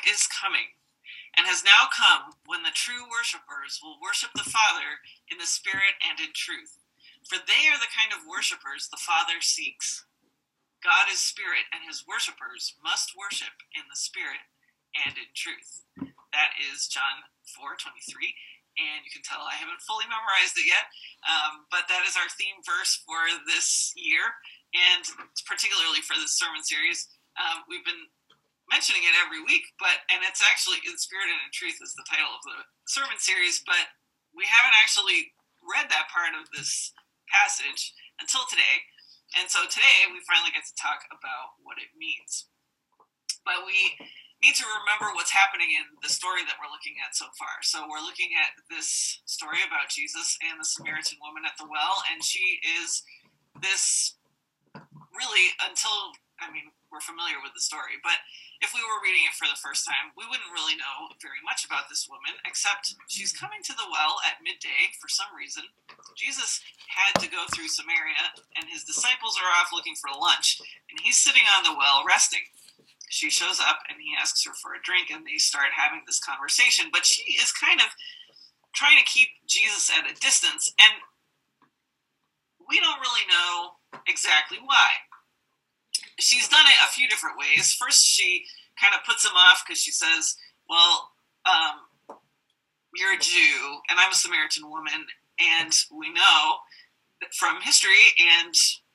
is coming, and has now come, when the true worshippers will worship the Father in the Spirit and in truth. For they are the kind of worshippers the Father seeks. God is Spirit, and his worshippers must worship in the Spirit and in truth. That is John 4:23. And you can tell I haven't fully memorized it yet, but that is our theme verse for this year, and particularly for this sermon series. We've been mentioning it every week, and it's actually "In Spirit and in Truth" is the title of the sermon series, but we haven't actually read that part of this passage until today, and so today we finally get to talk about what it means. But we need to remember what's happening in the story that we're looking at so far. So we're looking at this story about Jesus and the Samaritan woman at the well, and she is this really, we're familiar with the story, but if we were reading it for the first time, we wouldn't really know very much about this woman, except she's coming to the well at midday for some reason. Jesus had to go through Samaria, and his disciples are off looking for lunch, and he's sitting on the well resting. She shows up and he asks her for a drink, and they start having this conversation, but she is kind of trying to keep Jesus at a distance, and we don't really know exactly why. She's done it a few different ways. First, she kind of puts him off because she says, well, you're a Jew and I'm a Samaritan woman, and we know from history and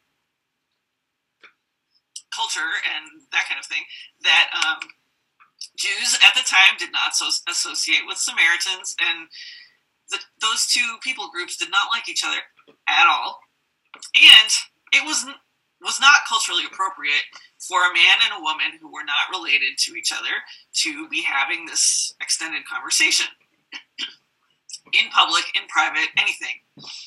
culture and that kind of thing that Jews at the time did not associate with Samaritans, and those two people groups did not like each other at all, and it was not culturally appropriate for a man and a woman who were not related to each other to be having this extended conversation in public, in private, anything.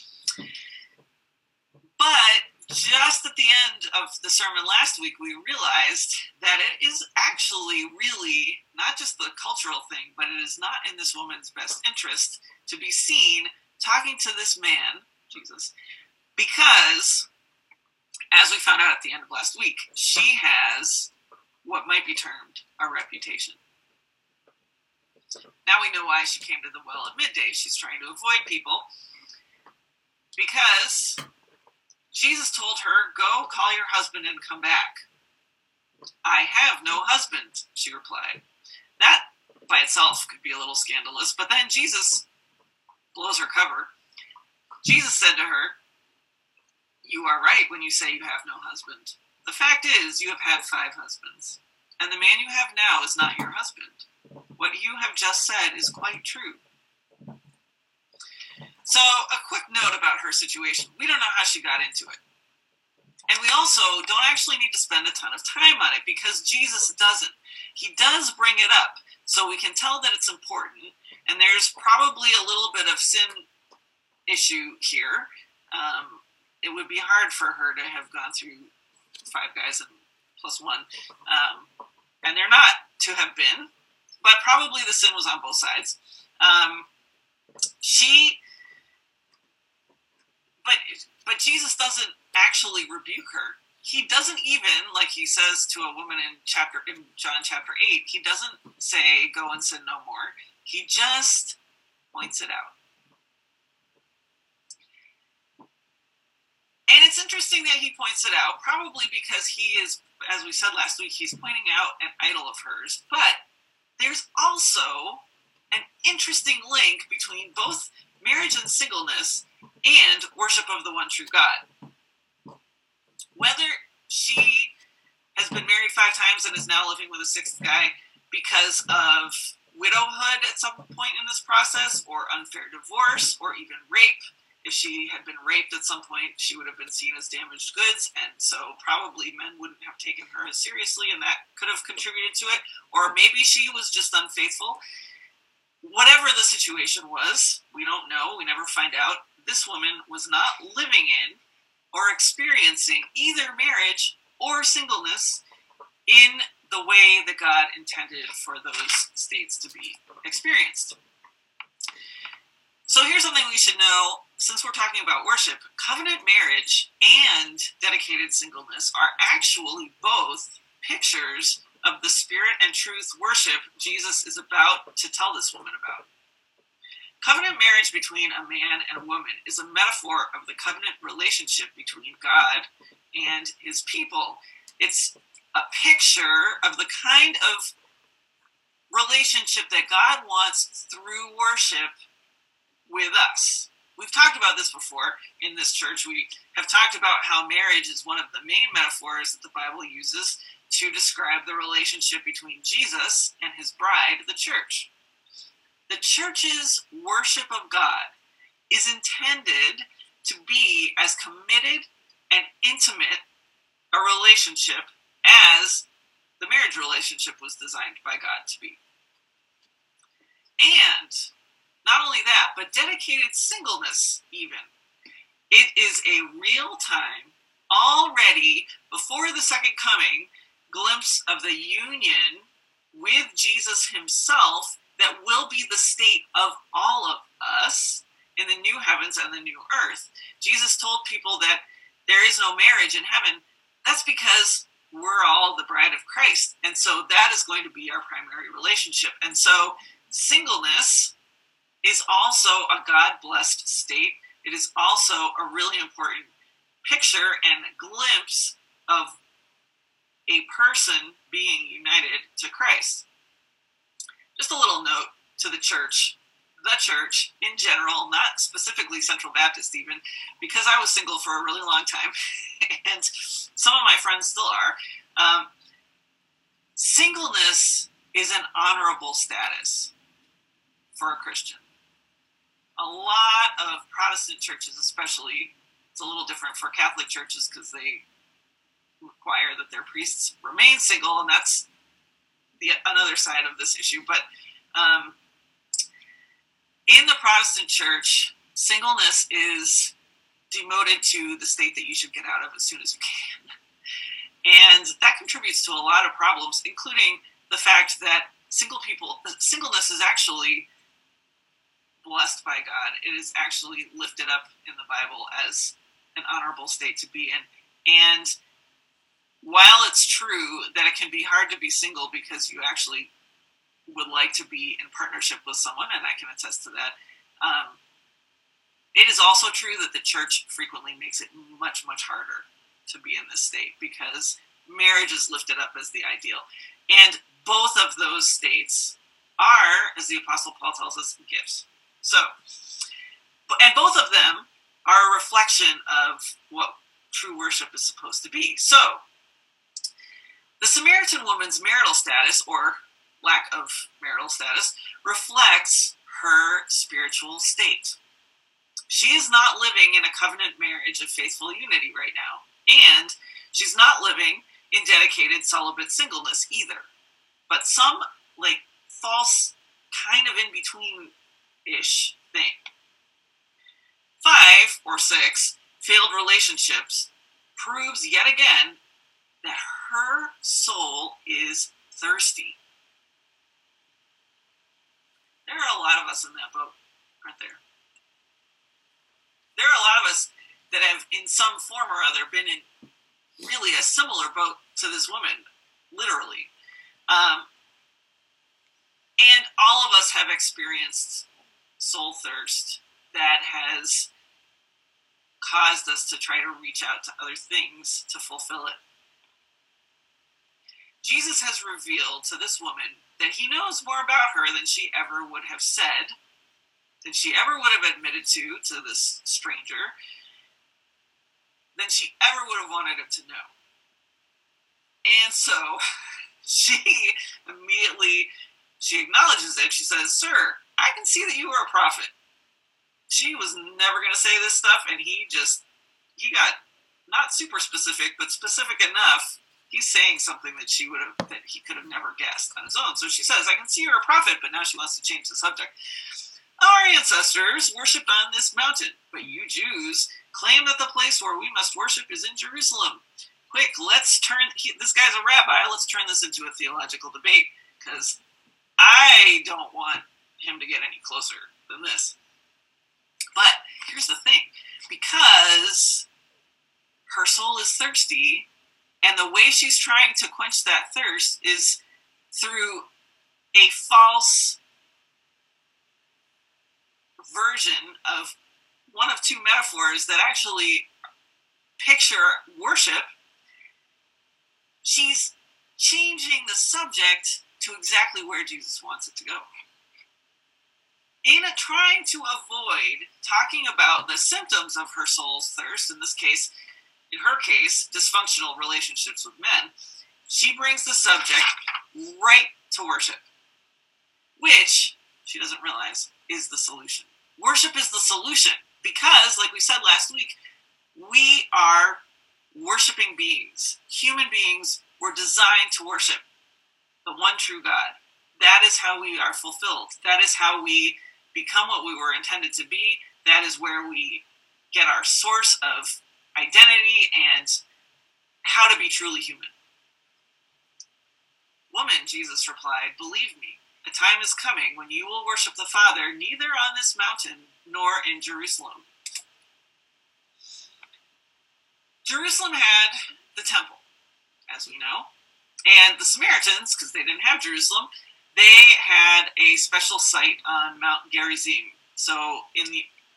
But just at the end of the sermon last week, we realized that it is actually really not just the cultural thing, but it is not in this woman's best interest to be seen talking to this man, Jesus, because, as we found out at the end of last week, she has what might be termed a reputation. Now we know why she came to the well at midday. She's trying to avoid people because Jesus told her, go call your husband and come back. I have no husband, she replied. That by itself could be a little scandalous, but then Jesus blows her cover. Jesus said to her, you are right when you say you have no husband. The fact is, you have had 5 husbands, and the man you have now is not your husband. What you have just said is quite true. So, a quick note about her situation. We don't know how she got into it. And we also don't actually need to spend a ton of time on it because Jesus doesn't. He does bring it up, so we can tell that it's important, and there's probably a little bit of sin issue here. It would be hard for her to have gone through 5 guys and plus 1. And they're not to have been, but probably the sin was on both sides. But Jesus doesn't actually rebuke her. He doesn't even, like he says to a woman in John chapter 8, he doesn't say, go and sin no more. He just points it out. And it's interesting that he points it out, probably because he is, as we said last week, he's pointing out an idol of hers. But there's also an interesting link between both marriage and singleness and worship of the one true God. Whether she has been married 5 times and is now living with a 6th guy because of widowhood at some point in this process, or unfair divorce, or even rape. If she had been raped at some point, she would have been seen as damaged goods, and so probably men wouldn't have taken her as seriously, and that could have contributed to it. Or maybe she was just unfaithful. Whatever the situation was, we don't know, we never find out. This woman was not living in or experiencing either marriage or singleness in the way that God intended for those states to be experienced. So here's something we should know, since we're talking about worship. Covenant marriage and dedicated singleness are actually both pictures of the spirit and truth worship Jesus is about to tell this woman about. Covenant marriage between a man and a woman is a metaphor of the covenant relationship between God and his people. It's a picture of the kind of relationship that God wants through worship with us. We've talked about this before in this church. We have talked about how marriage is one of the main metaphors that the Bible uses to describe the relationship between Jesus and his bride, the church. The church's worship of God is intended to be as committed and intimate a relationship as the marriage relationship was designed by God to be. And not only that, but dedicated singleness even. It is a real-time, already before the second coming, glimpse of the union with Jesus himself that will be the state of all of us in the new heavens and the new earth. Jesus told people that there is no marriage in heaven. That's because we're all the bride of Christ. And so that is going to be our primary relationship. And so singleness is also a God-blessed state. It is also a really important picture and glimpse of a person being united to Christ. Just a little note to the church in general, not specifically Central Baptist even, because I was single for a really long time, and some of my friends still are. Singleness is an honorable status for a Christian. A lot of Protestant churches especially, it's a little different for Catholic churches because they require that their priests remain single, and that's another side of this issue. But in the Protestant church, singleness is demoted to the state that you should get out of as soon as you can. And that contributes to a lot of problems, including the fact that singleness is actually blessed by God. It is actually lifted up in the Bible as an honorable state to be in. And while it's true that it can be hard to be single because you actually would like to be in partnership with someone, and I can attest to that, it is also true that the church frequently makes it much, much harder to be in this state because marriage is lifted up as the ideal. And both of those states are, as the Apostle Paul tells us, gifts. So, and both of them are a reflection of what true worship is supposed to be. So, the Samaritan woman's marital status, or lack of marital status, reflects her spiritual state. She is not living in a covenant marriage of faithful unity right now, and she's not living in dedicated celibate singleness either, but some false kind of in-between-ish thing. 5 or 6 failed relationships proves yet again that her soul is thirsty. There are a lot of us in that boat, aren't there? There are a lot of us that have, in some form or other, been in really a similar boat to this woman, literally. And all of us have experienced soul thirst that has caused us to try to reach out to other things to fulfill it. Jesus has revealed to this woman that he knows more about her than she ever would have said, than she ever would have admitted to this stranger, than she ever would have wanted him to know. And so she acknowledges it. She says, "Sir, I can see that you are a prophet." She was never going to say this stuff, and he got not super specific, but specific enough. He's saying something that he could have never guessed on his own. So she says, "I can see you're a prophet," but now she wants to change the subject. "Our ancestors worshipped on this mountain, but you Jews claim that the place where we must worship is in Jerusalem. Quick, this guy's a rabbi, let's turn this into a theological debate, because I don't want him to get any closer than this." But here's the thing, because her soul is thirsty, and the way she's trying to quench that thirst is through a false version of one of two metaphors that actually picture worship, she's changing the subject to exactly where Jesus wants it to go. In trying to avoid talking about the symptoms of her soul's thirst, in her case, dysfunctional relationships with men, she brings the subject right to worship, which she doesn't realize is the solution. Worship is the solution because, like we said last week, we are worshiping beings. Human beings were designed to worship the one true God. That is how we are fulfilled. That is how we become what we were intended to be. That is where we get our source of identity and how to be truly human. Woman, Jesus replied, believe me, a time is coming when you will worship the Father neither on this mountain nor in Jerusalem. Jerusalem had the temple, as we know, and the Samaritans, because they didn't have Jerusalem, they had a special site on Mount Gerizim. So in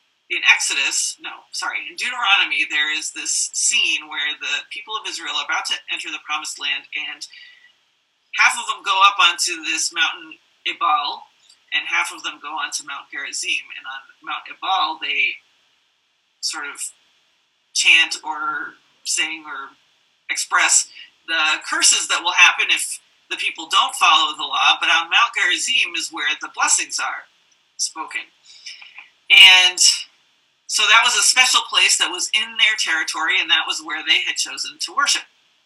Deuteronomy, there is this scene where the people of Israel are about to enter the promised land, and half of them go up onto this mountain Ebal, and half of them go onto Mount Gerizim. And on Mount Ebal, they sort of chant or sing or express the curses that will happen if the people don't follow the law. But on Mount Gerizim is where the blessings are spoken. And so that was a special place that was in their territory, and that was where they had chosen to worship.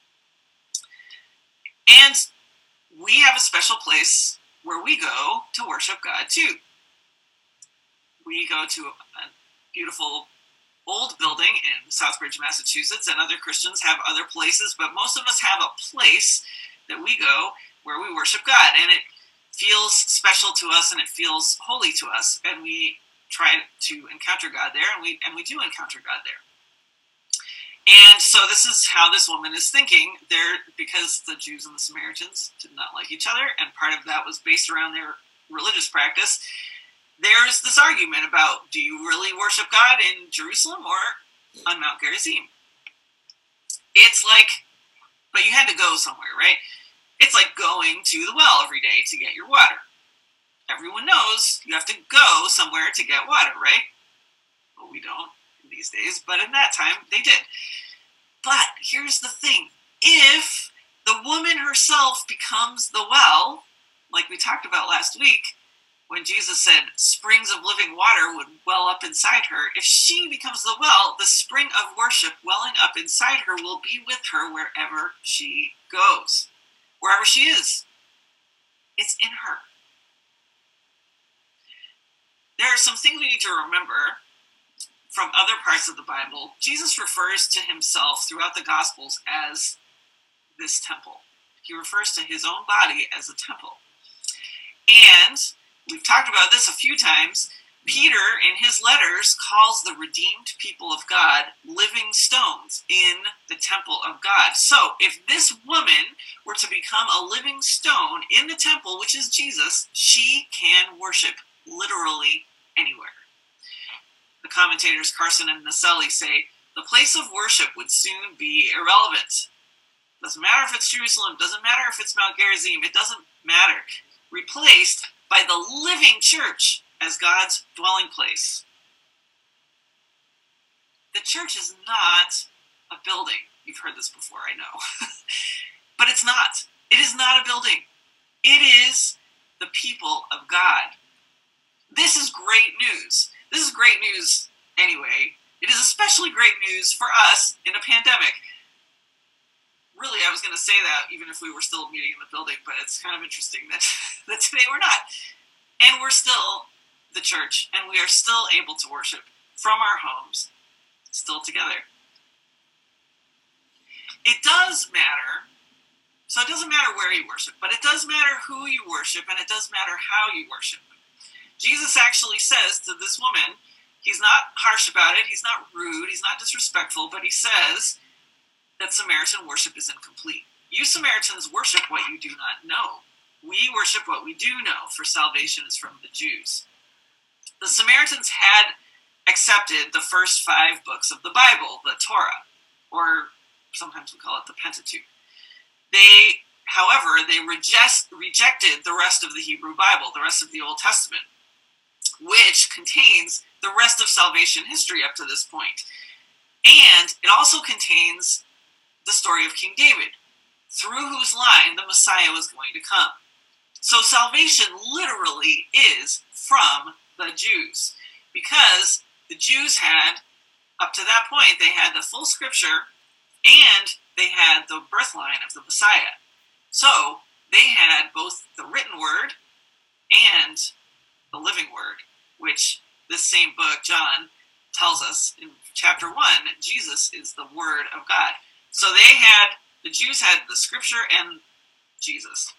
And we have a special place where we go to worship God too. We go to a beautiful old building in Southbridge, Massachusetts, and other Christians have other places, but most of us have a place that we go where we worship God, and it feels special to us and it feels holy to us, and we try to encounter God there, and we do encounter God there. And so this is how this woman is thinking there, because the Jews and the Samaritans did not like each other, and part of that was based around their religious practice. There's this argument about, do you really worship God in Jerusalem or on Mount Gerizim? It's like, but you had to go somewhere, right? It's like going to the well every day to get your water. Everyone knows you have to go somewhere to get water, right? Well, we don't these days, but in that time they did. But here's the thing. If the woman herself becomes the well, like we talked about last week, when Jesus said springs of living water would well up inside her, if she becomes the well, the spring of worship welling up inside her will be with her wherever she goes. Wherever she is. It's in her. There are some things we need to remember from other parts of the Bible. Jesus refers to himself throughout the Gospels as this temple. He refers to his own body as a temple. And we've talked about this a few times. Peter, in his letters, calls the redeemed people of God living stones in the temple of God. So if this woman were to become a living stone in the temple, which is Jesus, she can worship literally anywhere. The commentators Carson and Naselli say, the place of worship would soon be irrelevant. Doesn't matter if it's Jerusalem, doesn't matter if it's Mount Gerizim, it doesn't matter. Replaced by the living church as God's dwelling place. The church is not a building. You've heard this before, I know. But it's not. It is not a building. It is the people of God. This is great news. This is great news anyway. It is especially great news for us in a pandemic. Really, I was going to say that even if we were still meeting in the building, but it's kind of interesting that today we're not. And we're still the church, and we are still able to worship from our homes, still together. It does matter. So it doesn't matter where you worship, but it does matter who you worship, and it does matter how you worship. Jesus actually says to this woman, he's not harsh about it, he's not rude, he's not disrespectful, but he says that Samaritan worship is incomplete. You Samaritans worship what you do not know. We worship what we do know, for salvation is from the Jews. The Samaritans had accepted the first 5 books of the Bible, the Torah, or sometimes we call it the Pentateuch. However, they rejected the rest of the Hebrew Bible, the rest of the Old Testament, which contains the rest of salvation history up to this point. And it also contains the story of King David, through whose line the Messiah was going to come. So salvation literally is from the Jews, because the Jews had, up to that point, they had the full scripture and they had the birth line of the Messiah. So they had both the written word and the living word, which this same book, John, tells us in chapter 1, Jesus is the Word of God. So the Jews had the scripture and Jesus.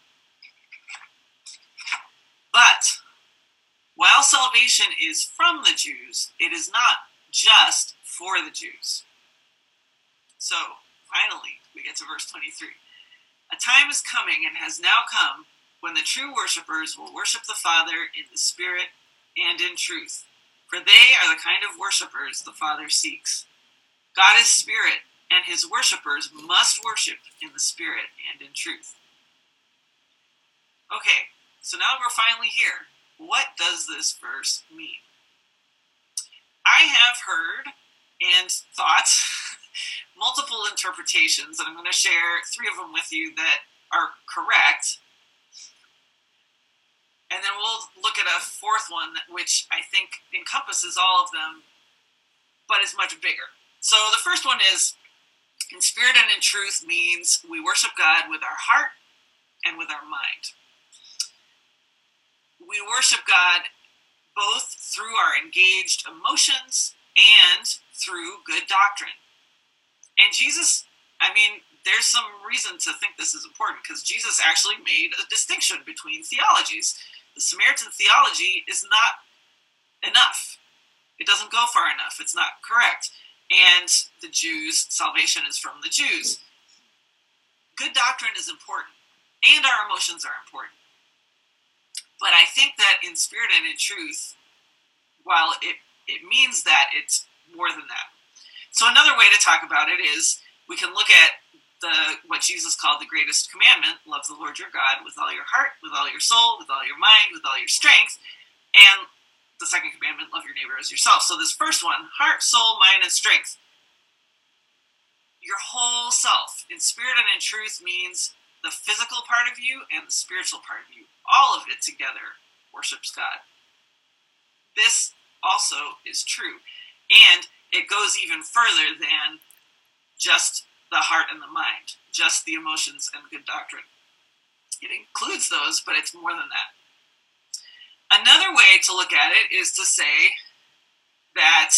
But while salvation is from the Jews, it is not just for the Jews. So finally, we get to verse 23. A time is coming and has now come when the true worshipers will worship the Father in the Spirit and in truth, for they are the kind of worshipers the Father seeks. God is Spirit, and his worshipers must worship in the Spirit and in truth. Okay, so now we're finally here. What does this verse mean? I have heard and thought multiple interpretations, and I'm going to share 3 of them with you that are correct. And then we'll look at a 4th one, which I think encompasses all of them, but is much bigger. So the first one is, in spirit and in truth means we worship God with our heart and with our mind. We worship God both through our engaged emotions and through good doctrine. And Jesus, there's some reason to think this is important, because Jesus actually made a distinction between theologies. The Samaritan theology is not enough. It doesn't go far enough. It's not correct. And the Jews, salvation is from the Jews. Good doctrine is important, and our emotions are important. But I think that in spirit and in truth, while it means that, it's more than that. So another way to talk about it is, we can look at what Jesus called the greatest commandment: love the Lord your God with all your heart, with all your soul, with all your mind, with all your strength. And the second commandment, love your neighbor as yourself. So this first one, heart, soul, mind, and strength. Your whole self, in spirit and in truth, means the physical part of you and the spiritual part of you. All of it together worships God. This also is true. And it goes even further than just the heart and the mind, just the emotions and good doctrine. It includes those, but it's more than that. Another way to look at it is to say that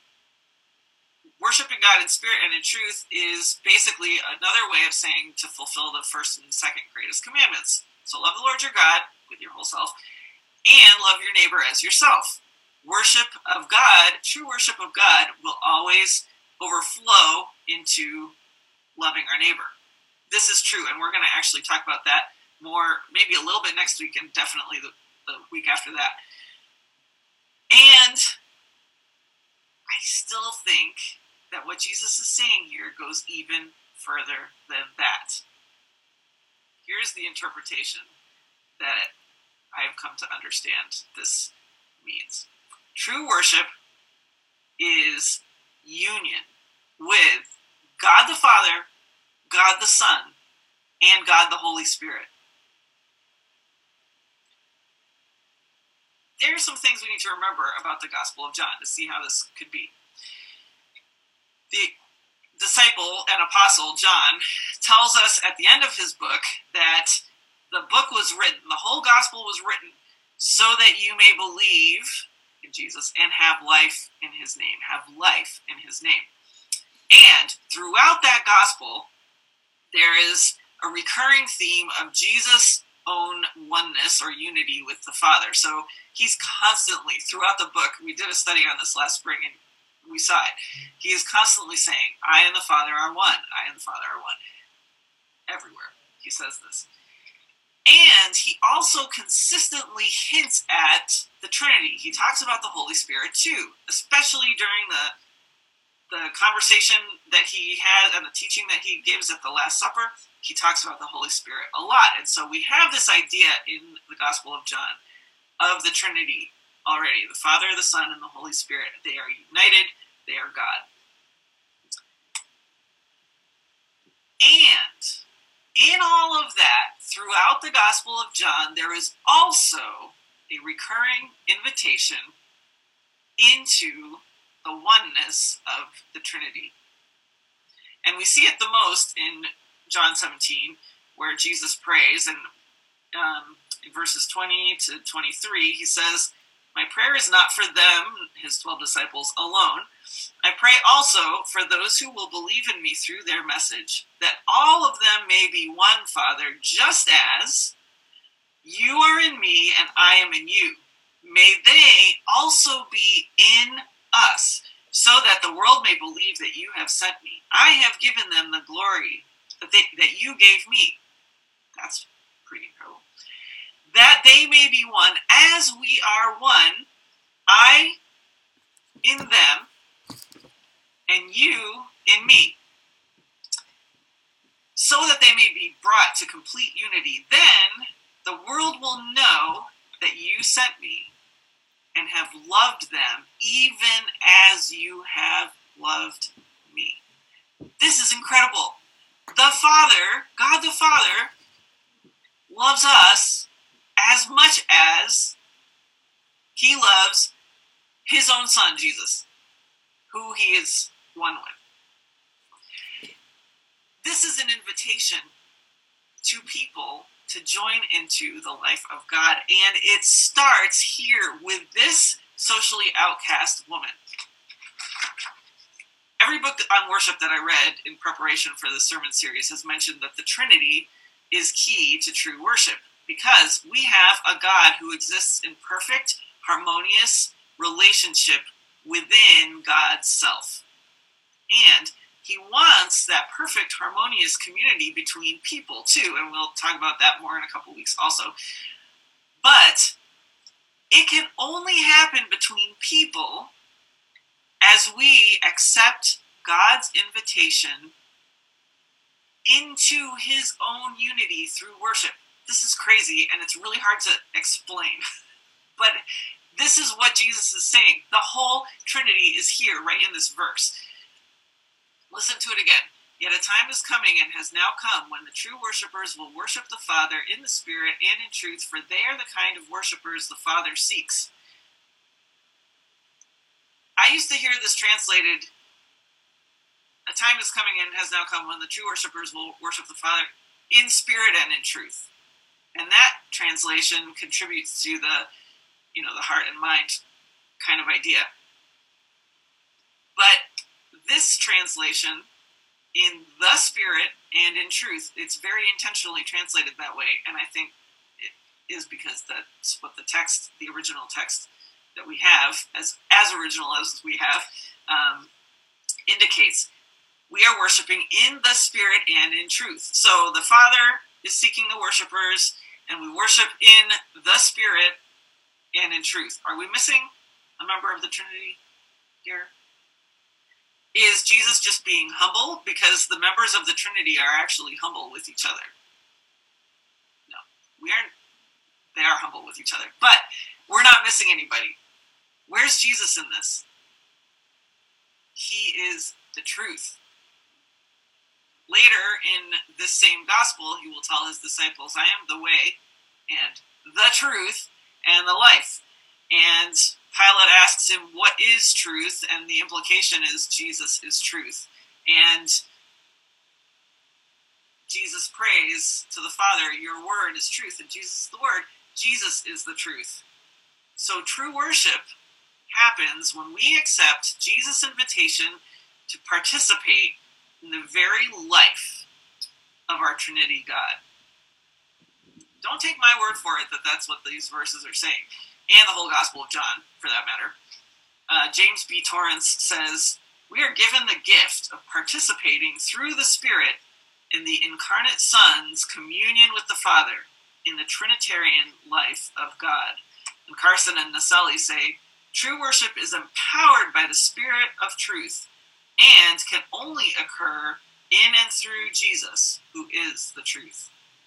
worshiping God in spirit and in truth is basically another way of saying to fulfill the first and second greatest commandments. So love the Lord your God with your whole self, and love your neighbor as yourself. Worship of God, true worship of God, will always overflow into loving our neighbor. This is true, and we're going to actually talk about that more, maybe a little bit next week, and definitely the week after that. And I still think that what Jesus is saying here goes even further than that. Here's the interpretation that I have come to understand this means. True worship is union with God the Father, God the Son, and God the Holy Spirit. There are some things we need to remember about the Gospel of John to see how this could be. The disciple and apostle John tells us at the end of his book that the book was written, the whole gospel was written, so that you may believe in Jesus and have life in his name. Have life in his name. And throughout that gospel, there is a recurring theme of Jesus' own oneness or unity with the Father. So he's constantly, throughout the book, we did a study on this last spring and we saw it. He is constantly saying, I and the Father are one. I and the Father are one. Everywhere he says this. And he also consistently hints at the Trinity. He talks about the Holy Spirit too, especially during the conversation that he had and the teaching that he gives at the Last Supper. He talks about the Holy Spirit a lot. And so we have this idea in the Gospel of John of the Trinity already. The Father, the Son, and the Holy Spirit. They are united. They are God. And in all of that, throughout the Gospel of John, there is also a recurring invitation into the oneness of the Trinity. And we see it the most in John 17, where Jesus prays, and in verses 20 to 23, he says, "My prayer is not for them," his 12 disciples, "alone. I pray also for those who will believe in me through their message, that all of them may be one, Father, just as you are in me and I am in you. May they also be in us, so that the world may believe that you have sent me. I have given them the glory that you gave me." That's pretty incredible. "That they may be one as we are one, I in them and you in me, so that they may be brought to complete unity. Then the world will know that you sent me and have loved them even as you have loved me." This is incredible. The Father, God the Father, loves us as much as he loves his own Son, Jesus, who he is one with. This is an invitation to people to join into the life of God, and it starts here with this socially outcast woman. Every book on worship that I read in preparation for this sermon series has mentioned that the Trinity is key to true worship, because we have a God who exists in perfect, harmonious relationship within God's self. And he wants that perfect, harmonious community between people too, and we'll talk about that more in a couple weeks also. But it can only happen between people as we accept God's invitation into his own unity through worship. This is crazy, and it's really hard to explain. But this is what Jesus is saying. The whole Trinity is here, right in this verse. Listen to it again. "Yet a time is coming and has now come when the true worshipers will worship the Father in the Spirit and in truth, for they are the kind of worshipers the Father seeks." I used to hear this translated, "A time is coming and has now come when the true worshipers will worship the Father in spirit and in truth." And that translation contributes to the heart and mind kind of idea. But this translation, "in the Spirit and in truth," it's very intentionally translated that way, and I think it is because that's what the original text that we have, as original as we have, indicates. We are worshiping in the Spirit and in truth. So the Father is seeking the worshipers, and we worship in the Spirit and in truth. Are we missing a member of the Trinity here? Is Jesus just being humble? Because the members of the Trinity are actually humble with each other. No, we aren't. They are humble with each other, but we're not missing anybody. Where's Jesus in this? He is the truth. Later in this same gospel, he will tell his disciples, "I am the way and the truth and the life." And Pilate asks him, "What is truth?" And the implication is Jesus is truth. And Jesus prays to the Father, "Your word is truth," and Jesus is the word. Jesus is the truth. So true worship happens when we accept Jesus' invitation to participate in the very life of our Trinity God. Don't take my word for it that that's what these verses are saying, and the whole Gospel of John, for that matter. James B. Torrance says, "We are given the gift of participating through the Spirit in the incarnate Son's communion with the Father. in the Trinitarian life of God. And Carson and Naselli say, true worship is empowered by the Spirit of truth and can only occur in and through Jesus, who is the truth.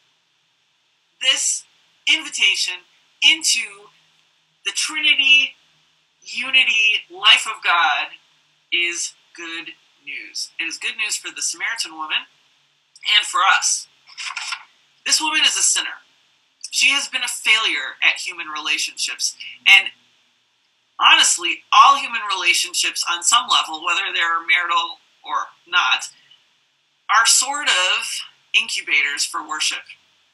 This invitation into the Trinity, unity, life of God is good news. It is good news for the Samaritan woman and for us. This woman is a sinner. She has been a failure at human relationships. And honestly, all human relationships on some level, whether they're marital or not, are sort of incubators for worship.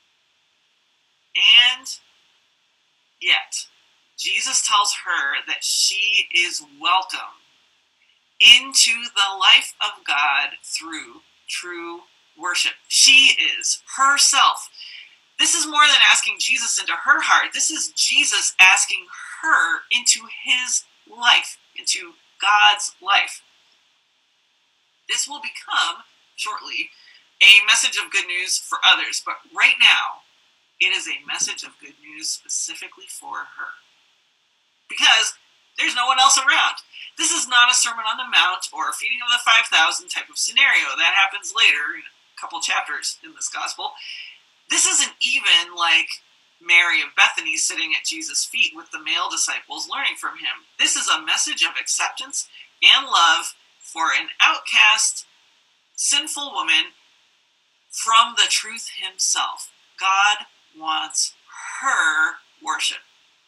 And yet, Jesus tells her that she is welcome into the life of God through true worship. She is herself. This is more than asking Jesus into her heart. This is Jesus asking her into his life, into God's life. This will become, shortly, a message of good news for others. But right now, it is a message of good news specifically for her. Because there's no one else around. This is not a Sermon on the Mount or a feeding of the 5,000 type of scenario. That happens later in a couple chapters in this gospel. This isn't even like Mary of Bethany sitting at Jesus' feet with the male disciples learning from him. This is a message of acceptance and love for an outcast, sinful woman from the truth himself. God wants her worship.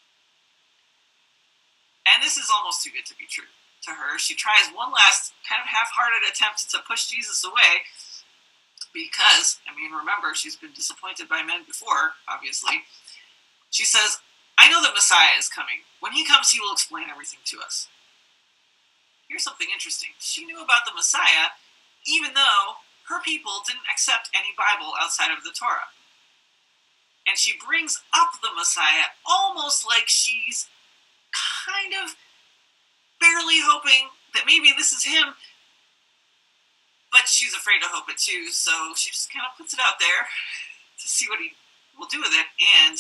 And this is almost too good to be true to her. She tries one last kind of half-hearted attempt to push Jesus away because, remember, she's been disappointed by men before, obviously. She says, I know that Messiah is coming. When he comes, he will explain everything to us. Here's something interesting. She knew about the Messiah even though her people didn't accept any Bible outside of the Torah. And she brings up the Messiah almost like she's kind of barely hoping that maybe this is him, but she's afraid to hope it too, so she just kind of puts it out there to see what he will do with it, and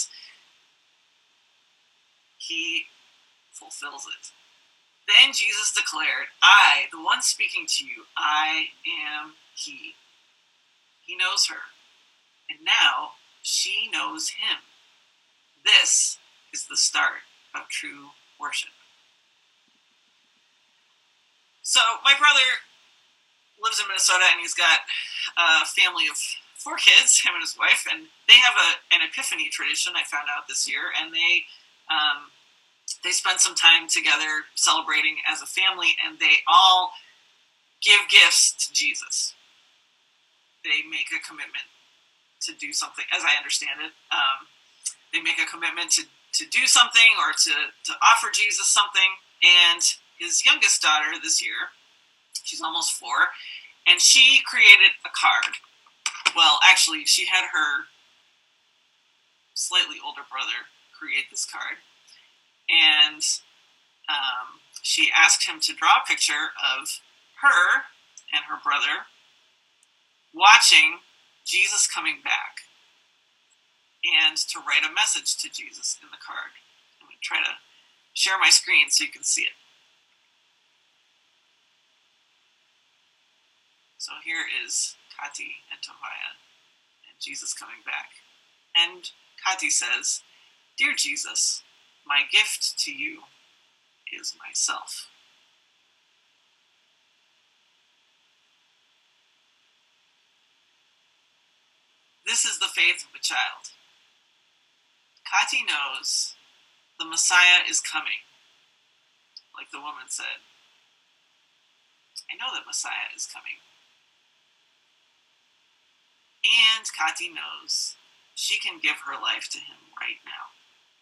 he fulfills it. Then Jesus declared, I, the one speaking to you, I am he. He knows her, and now she knows him. This is the start of true worship. So my brother lives in Minnesota, and he's got a family of 4 kids, him and his wife, and they have an Epiphany tradition I found out this year, and they spend some time together celebrating as a family, and they all give gifts to Jesus. They make a commitment to do something, as I understand it. They make a commitment to do something or to offer Jesus something. And his youngest daughter this year, she's almost 4, and she created a card. Well, actually, she had her slightly older brother create this card. And she asked him to draw a picture of her and her brother watching Jesus coming back, and to write a message to Jesus in the card. I'm going to try to share my screen so you can see it. So here is Kati and Tobiah and Jesus coming back. And Kati says, Dear Jesus, my gift to you is myself. This is the faith of a child. Kati knows the Messiah is coming, like the woman said. I know that Messiah is coming. And Kati knows she can give her life to him right now.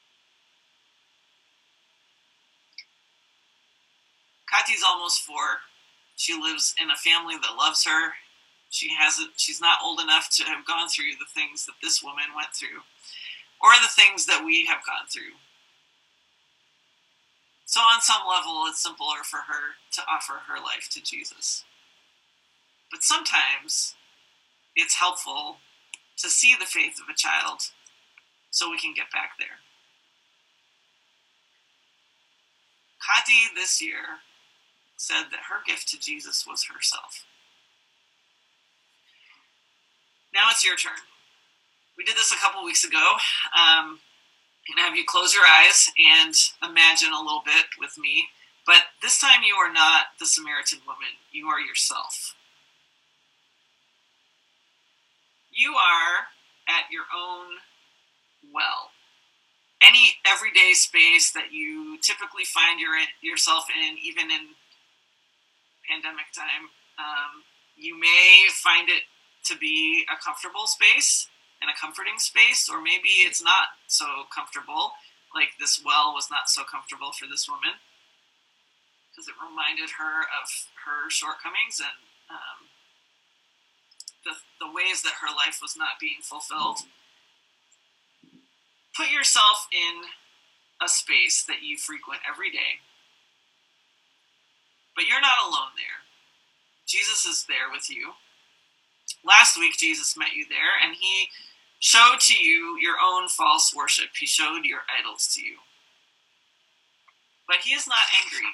Kati's almost 4. She lives in a family that loves her. She's not old enough to have gone through the things that this woman went through, or the things that we have gone through. So on some level, it's simpler for her to offer her life to Jesus. But sometimes it's helpful to see the faith of a child so we can get back there. Kati this year said that her gift to Jesus was herself. Now it's your turn. We did this a couple weeks ago. I'm going to have you close your eyes and imagine a little bit with me. But this time you are not the Samaritan woman. You are yourself. You are at your own well. Any everyday space that you typically find yourself in, even in pandemic time, you may find it to be a comfortable space and a comforting space, or maybe it's not so comfortable. Like this well was not so comfortable for this woman because it reminded her of her shortcomings and the ways that her life was not being fulfilled. Put yourself in a space that you frequent every day, but you're not alone there. Jesus is there with you. Last week, Jesus met you there, and he showed to you your own false worship. He showed your idols to you. But he is not angry.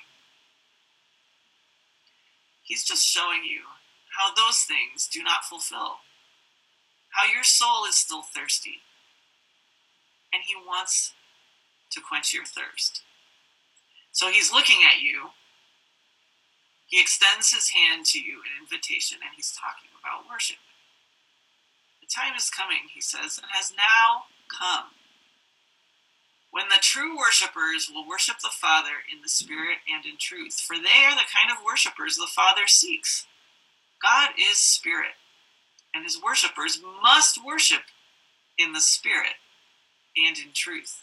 He's just showing you how those things do not fulfill, how your soul is still thirsty, and he wants to quench your thirst. So he's looking at you. He extends his hand to you, an invitation, and he's talking about worship. The time is coming, he says, and has now come, when the true worshipers will worship the Father in the Spirit and in truth, for they are the kind of worshipers the Father seeks. God is Spirit, and his worshipers must worship in the Spirit and in truth.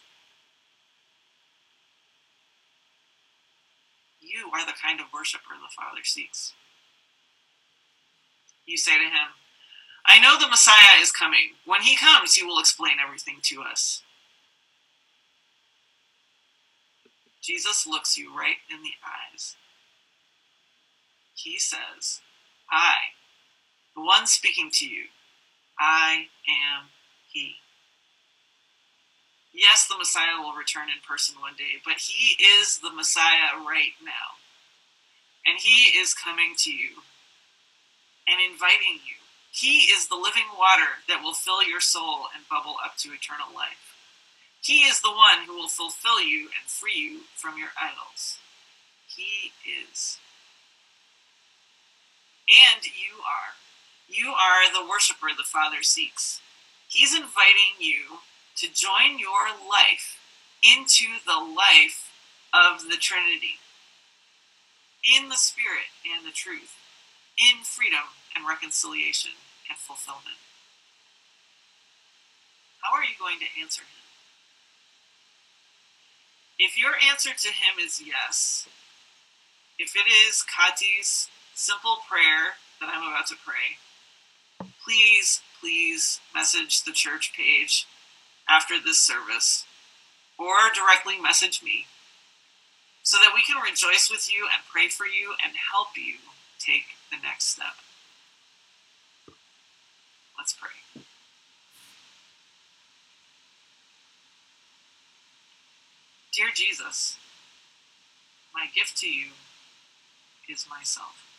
You are the kind of worshiper the Father seeks. You say to him, I know the Messiah is coming. When he comes, he will explain everything to us. Jesus looks you right in the eyes. He says, I, the one speaking to you, I am he. Yes, the Messiah will return in person one day, but he is the Messiah right now. And he is coming to you and inviting you. He is the living water that will fill your soul and bubble up to eternal life. He is the one who will fulfill you and free you from your idols. He is. And you are. You are the worshiper the Father seeks. He's inviting you to join your life into the life of the Trinity, in the Spirit and the truth, in freedom and reconciliation and fulfillment. How are you going to answer him? If your answer to him is yes, if it is Kati's simple prayer that I'm about to pray, please message the church page after this service, or directly message me, so that we can rejoice with you and pray for you and help you take the next step. Let's pray. Dear Jesus, my gift to you is myself.